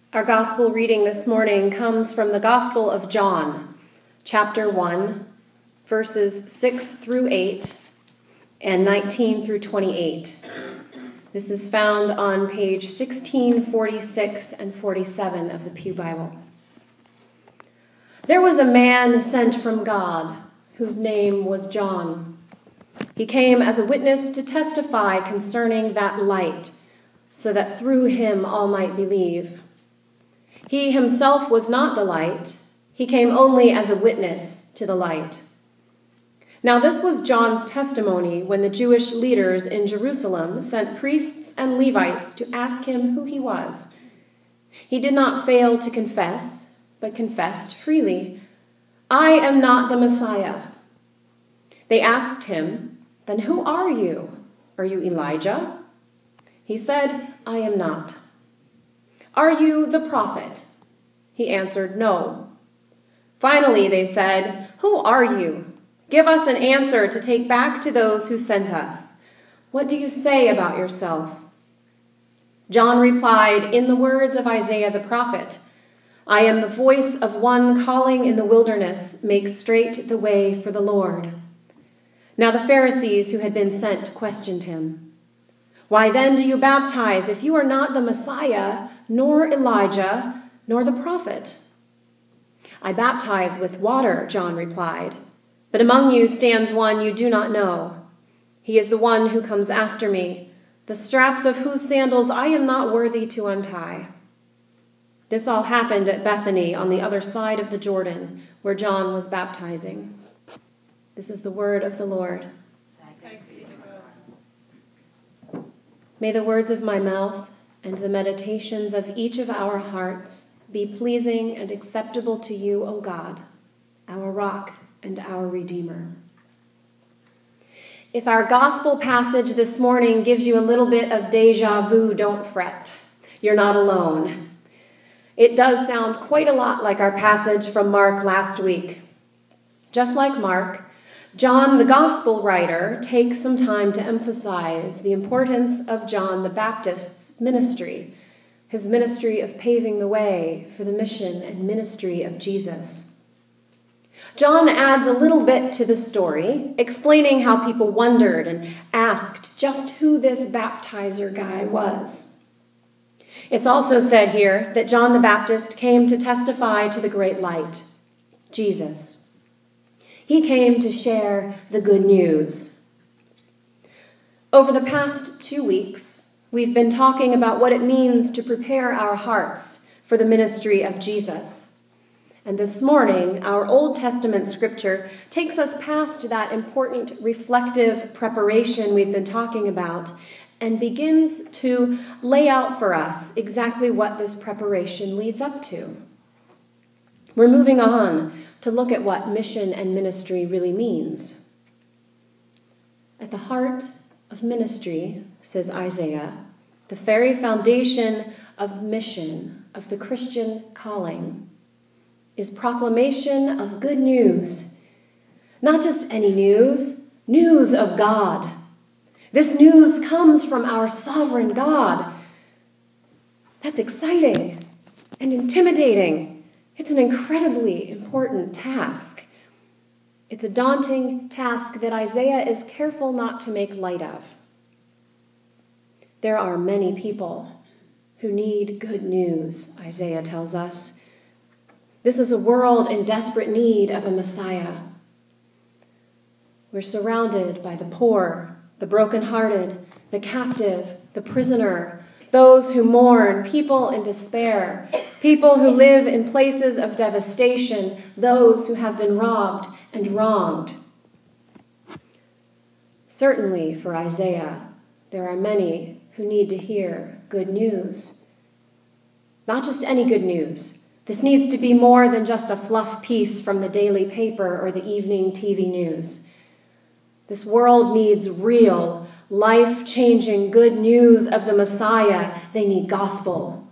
Our gospel reading this morning comes from the Gospel of John, chapter 1, verses 6 through 8 and 19 through 28. This is found on page 1646 and 47 of the Pew Bible. There was a man sent from God whose name was John. He came as a witness to testify concerning that light, so that through him all might believe. He himself was not the light. He came only as a witness to the light. Now this was John's testimony when the Jewish leaders in Jerusalem sent priests and Levites to ask him who he was. He did not fail to confess, but confessed freely, "I am not the Messiah." They asked him, "Then who are you? Are you Elijah?" He said, "I am not." "Are you the prophet?" He answered, "No." Finally, they said, "Who are you? Give us an answer to take back to those who sent us. What do you say about yourself?" John replied in the words of Isaiah the prophet, "I am the voice of one calling in the wilderness, make straight the way for the Lord." Now the Pharisees who had been sent questioned him. "Why then do you baptize if you are not the Messiah, nor Elijah, nor the prophet?" "I baptize with water," John replied, "but among you stands one you do not know. He is the one who comes after me, the straps of whose sandals I am not worthy to untie." This all happened at Bethany on the other side of the Jordan, where John was baptizing. This is the word of the Lord. Thanks be to God. May the words of my mouth and the meditations of each of our hearts be pleasing and acceptable to you, O God, our rock and our Redeemer. If our gospel passage this morning gives you a little bit of déjà vu, don't fret. You're not alone. It does sound quite a lot like our passage from Mark last week. Just like Mark, John, the gospel writer, takes some time to emphasize the importance of John the Baptist's ministry, his ministry of paving the way for the mission and ministry of Jesus. John adds a little bit to the story, explaining how people wondered and asked just who this baptizer guy was. It's also said here that John the Baptist came to testify to the great light, Jesus. He came to share the good news. Over the past 2 weeks, we've been talking about what it means to prepare our hearts for the ministry of Jesus. And this morning, our Old Testament scripture takes us past that important reflective preparation we've been talking about and begins to lay out for us exactly what this preparation leads up to. We're moving on to look at what mission and ministry really means. At the heart of ministry, says Isaiah, the very foundation of mission, of the Christian calling, is proclamation of good news. Not just any news, news of God. This news comes from our sovereign God. That's exciting and intimidating. It's an incredibly important task. It's a daunting task that Isaiah is careful not to make light of. There are many people who need good news, Isaiah tells us. This is a world in desperate need of a Messiah. We're surrounded by the poor, the brokenhearted, the captive, the prisoner, those who mourn, people in despair, people who live in places of devastation, those who have been robbed and wronged. Certainly for Isaiah, there are many who need to hear good news. Not just any good news. This needs to be more than just a fluff piece from the daily paper or the evening TV news. This world needs real, life-changing good news of the Messiah. They need gospel.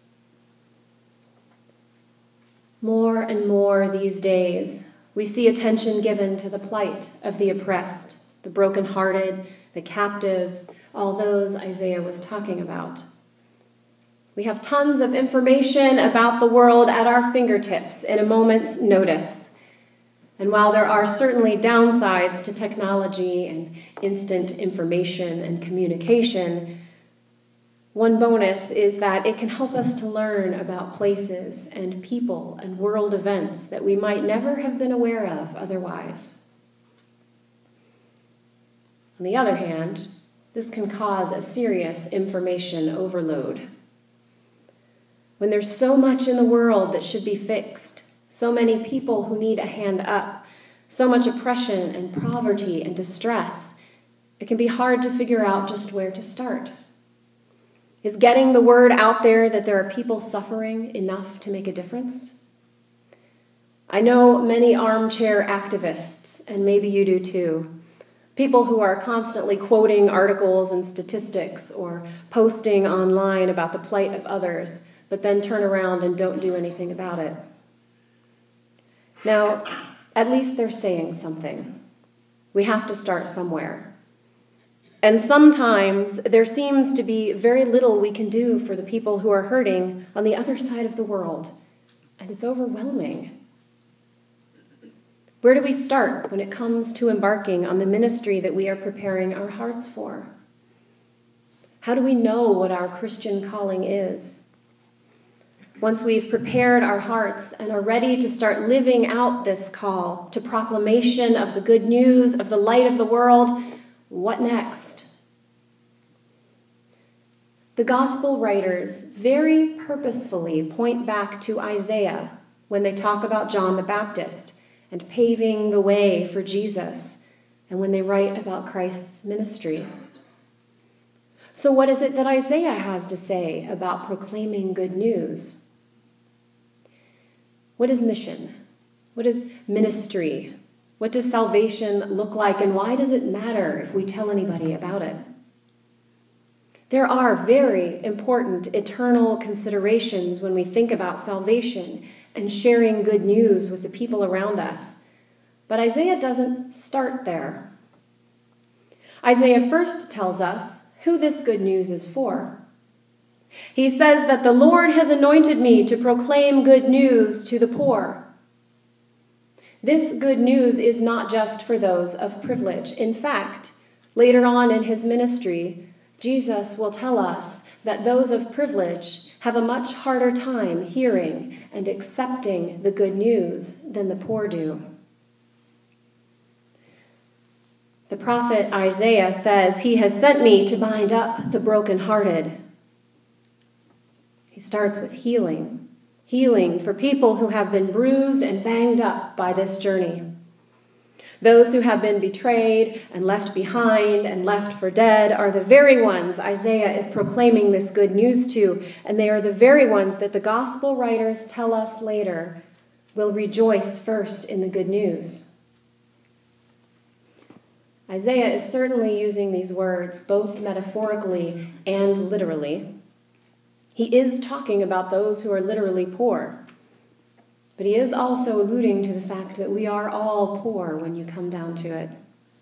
More and more these days, we see attention given to the plight of the oppressed, the brokenhearted, the captives, all those Isaiah was talking about. We have tons of information about the world at our fingertips in a moment's notice. And while there are certainly downsides to technology and instant information and communication, one bonus is that it can help us to learn about places and people and world events that we might never have been aware of otherwise. On the other hand, this can cause a serious information overload. When there's so much in the world that should be fixed, so many people who need a hand up, so much oppression and poverty and distress, it can be hard to figure out just where to start. Is getting the word out there that there are people suffering enough to make a difference? I know many armchair activists, and maybe you do too, people who are constantly quoting articles and statistics or posting online about the plight of others, but then turn around and don't do anything about it. Now, at least they're saying something. We have to start somewhere. And sometimes there seems to be very little we can do for the people who are hurting on the other side of the world, and it's overwhelming. Where do we start when it comes to embarking on the ministry that we are preparing our hearts for? How do we know what our Christian calling is? Once we've prepared our hearts and are ready to start living out this call to proclamation of the good news of the light of the world, what next? The gospel writers very purposefully point back to Isaiah when they talk about John the Baptist and paving the way for Jesus, and when they write about Christ's ministry. So what is it that Isaiah has to say about proclaiming good news? What is mission? What is ministry? What does salvation look like, and why does it matter if we tell anybody about it? There are very important eternal considerations when we think about salvation and sharing good news with the people around us. But Isaiah doesn't start there. Isaiah first tells us who this good news is for. He says that the Lord has anointed me to proclaim good news to the poor. This good news is not just for those of privilege. In fact, later on in his ministry, Jesus will tell us that those of privilege have a much harder time hearing and accepting the good news than the poor do. The prophet Isaiah says, "He has sent me to bind up the brokenhearted." He starts with healing for people who have been bruised and banged up by this journey. Those who have been betrayed and left behind and left for dead are the very ones Isaiah is proclaiming this good news to, and they are the very ones that the gospel writers tell us later will rejoice first in the good news. Isaiah is certainly using these words both metaphorically and literally. He is talking about those who are literally poor, but he is also alluding to the fact that we are all poor when you come down to it.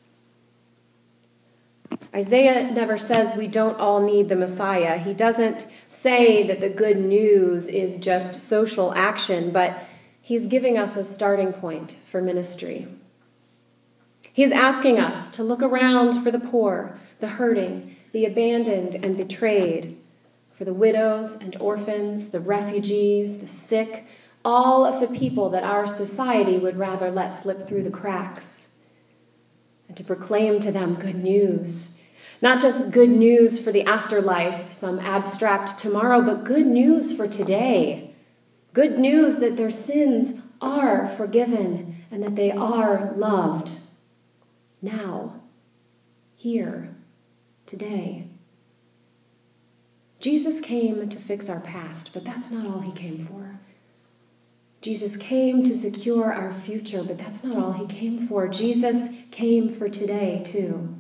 Isaiah never says we don't all need the Messiah. He doesn't say that the good news is just social action, but he's giving us a starting point for ministry. He's asking us to look around for the poor, the hurting, the abandoned and betrayed, for the widows and orphans, the refugees, the sick, all of the people that our society would rather let slip through the cracks, and to proclaim to them good news. Not just good news for the afterlife, some abstract tomorrow, but good news for today. Good news that their sins are forgiven and that they are loved. Now, here, today. Jesus came to fix our past, but that's not all he came for. Jesus came to secure our future, but that's not all he came for. Jesus came for today, too.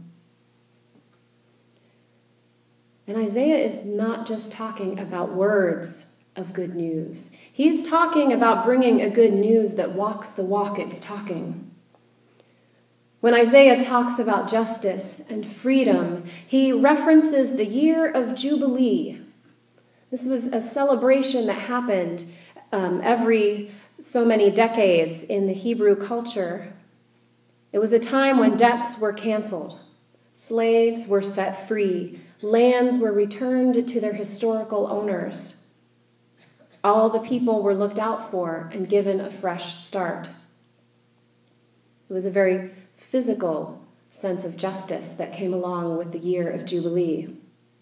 And Isaiah is not just talking about words of good news. He's talking about bringing a good news that walks the walk it's talking. When Isaiah talks about justice and freedom, he references the year of Jubilee, This was a celebration that happened every so many decades in the Hebrew culture. It was a time when debts were canceled, slaves were set free, lands were returned to their historical owners. All the people were looked out for and given a fresh start. It was a very physical sense of justice that came along with the year of Jubilee.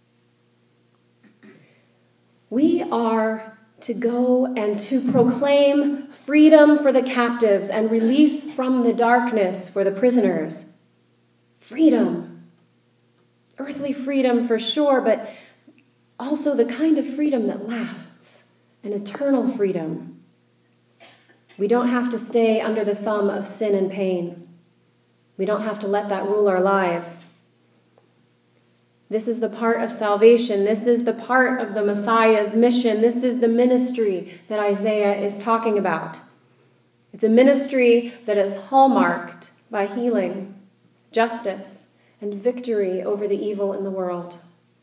We are to go and to proclaim freedom for the captives and release from the darkness for the prisoners. Freedom. Earthly freedom for sure, but also the kind of freedom that lasts, an eternal freedom. We don't have to stay under the thumb of sin and pain. We don't have to let that rule our lives. This is the part of salvation. This is the part of the Messiah's mission. This is the ministry that Isaiah is talking about. It's a ministry that is hallmarked by healing, justice, and victory over the evil in the world.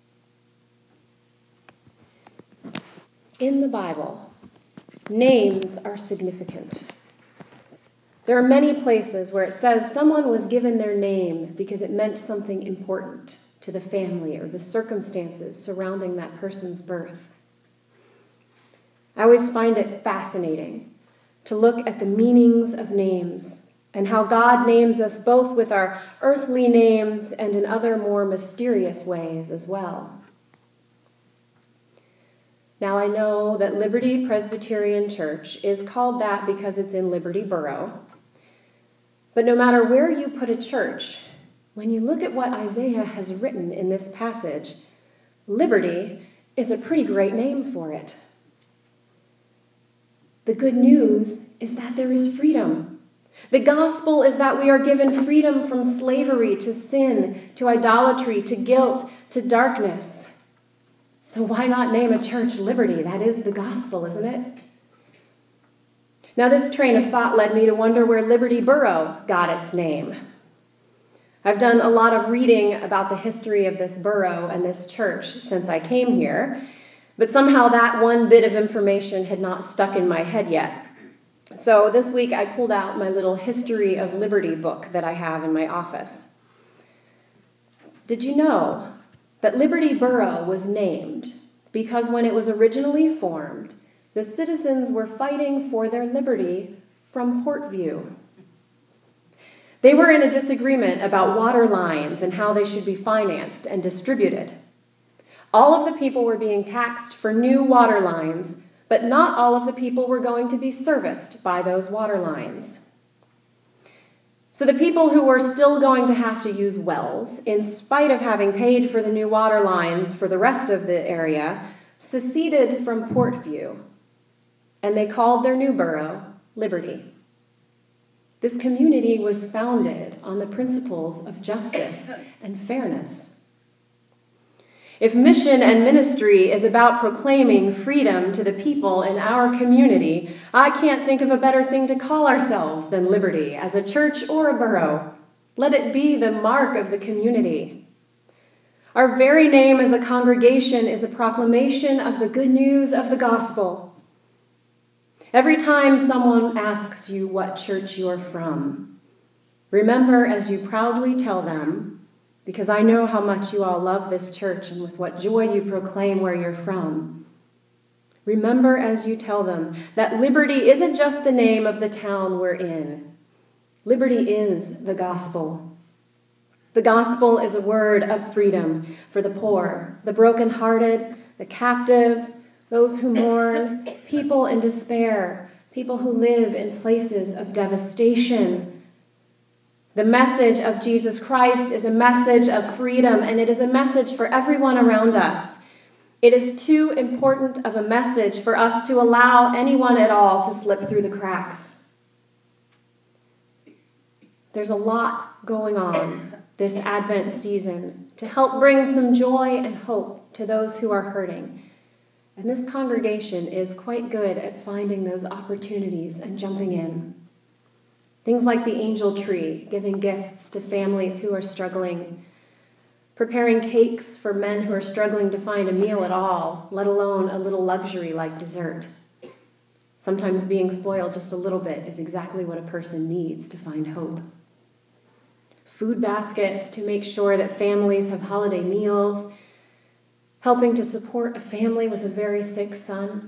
In the Bible, names are significant. There are many places where it says someone was given their name because it meant something important to the family or the circumstances surrounding that person's birth. I always find it fascinating to look at the meanings of names and how God names us both with our earthly names and in other more mysterious ways as well. Now, I know that Liberty Presbyterian Church is called that because it's in Liberty Borough. But no matter where you put a church, when you look at what Isaiah has written in this passage, Liberty is a pretty great name for it. The good news is that there is freedom. The gospel is that we are given freedom from slavery to sin, to idolatry, to guilt, to darkness. So why not name a church Liberty? That is the gospel, isn't it? Now, this train of thought led me to wonder where Liberty Borough got its name. I've done a lot of reading about the history of this borough and this church since I came here, but somehow that one bit of information had not stuck in my head yet. So this week I pulled out my little History of Liberty book that I have in my office. Did you know that Liberty Borough was named because when it was originally formed, the citizens were fighting for their liberty from Portview? They were in a disagreement about water lines and how they should be financed and distributed. All of the people were being taxed for new water lines, but not all of the people were going to be serviced by those water lines. So the people who were still going to have to use wells, in spite of having paid for the new water lines for the rest of the area, seceded from Portview, and they called their new borough Liberty. This community was founded on the principles of justice and fairness. If mission and ministry is about proclaiming freedom to the people in our community, I can't think of a better thing to call ourselves than Liberty as a church or a borough. Let it be the mark of the community. Our very name as a congregation is a proclamation of the good news of the gospel. Every time someone asks you what church you're from, remember as you proudly tell them, because I know how much you all love this church and with what joy you proclaim where you're from. Remember as you tell them that Liberty isn't just the name of the town we're in. Liberty is the gospel. The gospel is a word of freedom for the poor, the brokenhearted, the captives, those who mourn, people in despair, people who live in places of devastation. The message of Jesus Christ is a message of freedom, and it is a message for everyone around us. It is too important of a message for us to allow anyone at all to slip through the cracks. There's a lot going on this Advent season to help bring some joy and hope to those who are hurting. And this congregation is quite good at finding those opportunities and jumping in. Things like the Angel Tree, giving gifts to families who are struggling. preparing cakes for men who are struggling to find a meal at all, let alone a little luxury like dessert. Sometimes being spoiled just a little bit is exactly what a person needs to find hope. Food baskets to make sure that families have holiday meals, helping to support a family with a very sick son.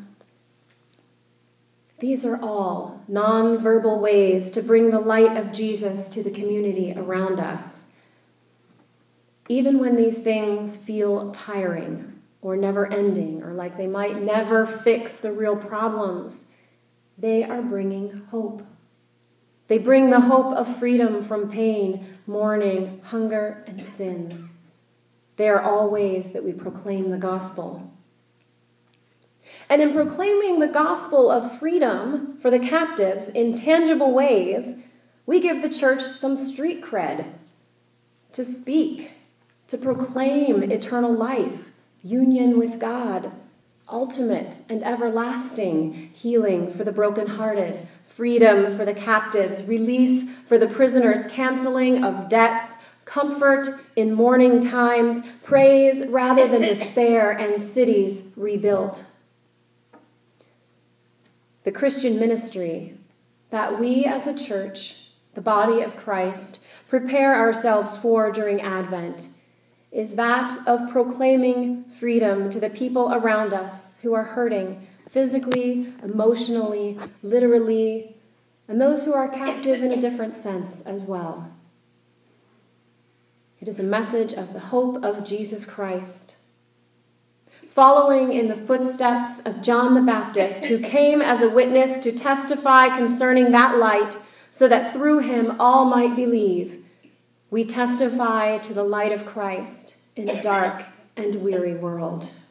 These are all nonverbal ways to bring the light of Jesus to the community around us. Even when these things feel tiring or never-ending, or like they might never fix the real problems, they are bringing hope. They bring the hope of freedom from pain, mourning, hunger, and sin. They are all ways that we proclaim the gospel. And in proclaiming the gospel of freedom for the captives in tangible ways, we give the church some street cred to speak, to proclaim eternal life, union with God, ultimate and everlasting healing for the brokenhearted, freedom for the captives, release for the prisoners, canceling of debts, comfort in mourning times, praise rather than despair, and cities rebuilt. The Christian ministry that we as a church, the body of Christ, prepare ourselves for during Advent is that of proclaiming freedom to the people around us who are hurting physically, emotionally, literally, and those who are captive in a different sense as well. It is a message of the hope of Jesus Christ, following in the footsteps of John the Baptist, who came as a witness to testify concerning that light, so that through him all might believe. We testify to the light of Christ in a dark and weary world.